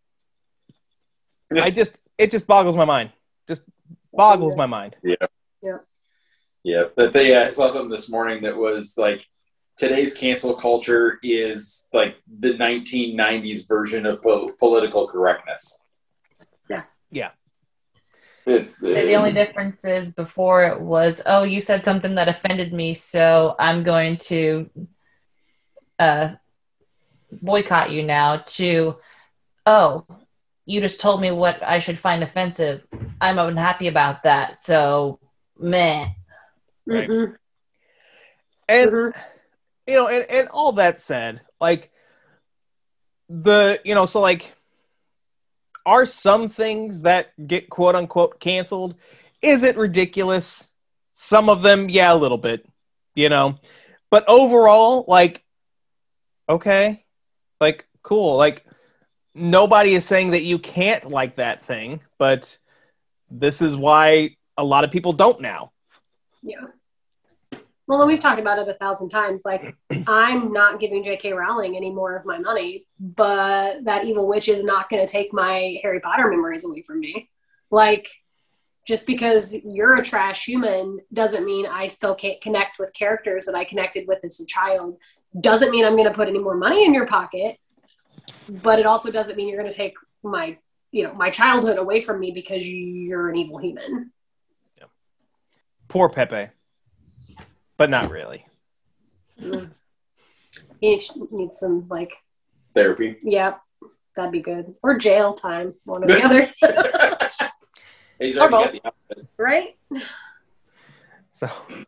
I just, it just boggles my mind. Just boggles my mind. Yeah. Yeah. Yeah. But they, uh, I saw something this morning that was like, today's cancel culture is like the nineteen nineties version of po- political correctness. Yeah. Yeah. It's, The only it's difference is before it was, oh, you said something that offended me, so I'm going to uh, boycott you now, to, oh, you just told me what I should find offensive. I'm unhappy about that, so meh. Right. Mhm. And, Mhm. you know, and, and all that said, like, the, you know, so, like, are some things that get quote unquote canceled? Is it ridiculous? Some of them, yeah, a little bit, you know. But overall, like, okay, like, cool. Like, nobody is saying that you can't like that thing, but this is why a lot of people don't now. Yeah. Well, and we've talked about it a thousand times. Like, I'm not giving J K Rowling any more of my money, but that evil witch is not going to take my Harry Potter memories away from me. Like, just because you're a trash human doesn't mean I still can't connect with characters that I connected with as a child. Doesn't mean I'm going to put any more money in your pocket, but it also doesn't mean you're going to take my, you know, my childhood away from me because you're an evil human. Poor Pepe. But not really. Mm. He sh- needs some, like, therapy. yeah, that'd be good. Or jail time, one or the other. He's already got the outfit. Right? So,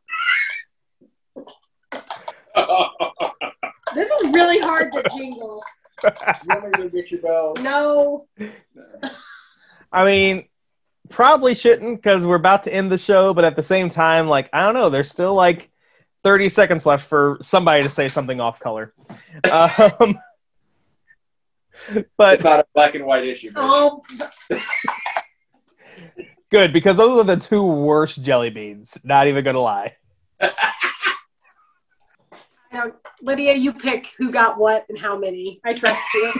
This is really hard to jingle. You want me to go get your bell? No. I mean, probably shouldn't because we're about to end the show, but at the same time, like, I don't know, there's still like thirty seconds left for somebody to say something off color. Um, but It's not a black and white issue. Mitch. Oh, good, because those are the two worst jelly beans. Not even gonna lie. I don't, Lydia, you pick who got what and how many. I trust you.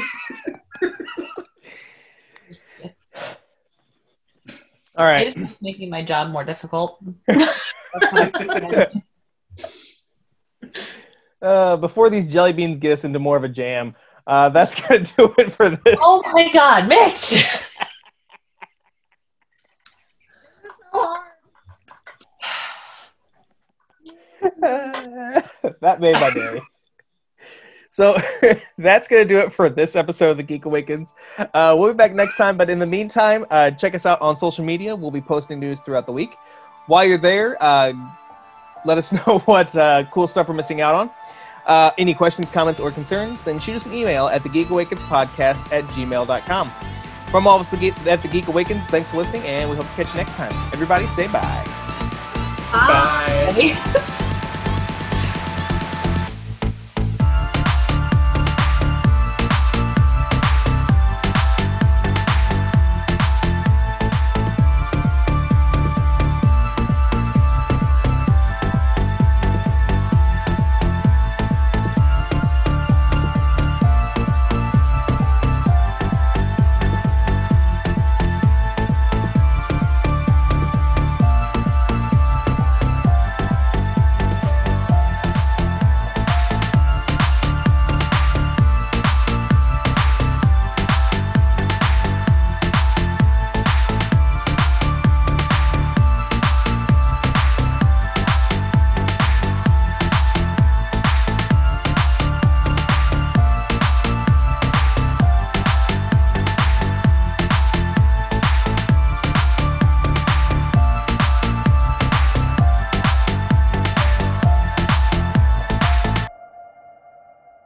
All It right. just makes making my job more difficult. Uh, before these jelly beans get us into more of a jam, uh, that's going to do it for this. Oh my God, Mitch! That made my day. So that's going to do it for this episode of The Geek Awakens. Uh, we'll be back next time, but in the meantime, uh, check us out on social media. We'll be posting news throughout the week. While you're there, uh, let us know what uh, cool stuff we're missing out on. Uh, any questions, comments, or concerns, then shoot us an email at the geek awakens podcast at gmail dot com. From all of us at The Geek Awakens, thanks for listening, and we hope to catch you next time. Everybody, say bye. Bye. Bye.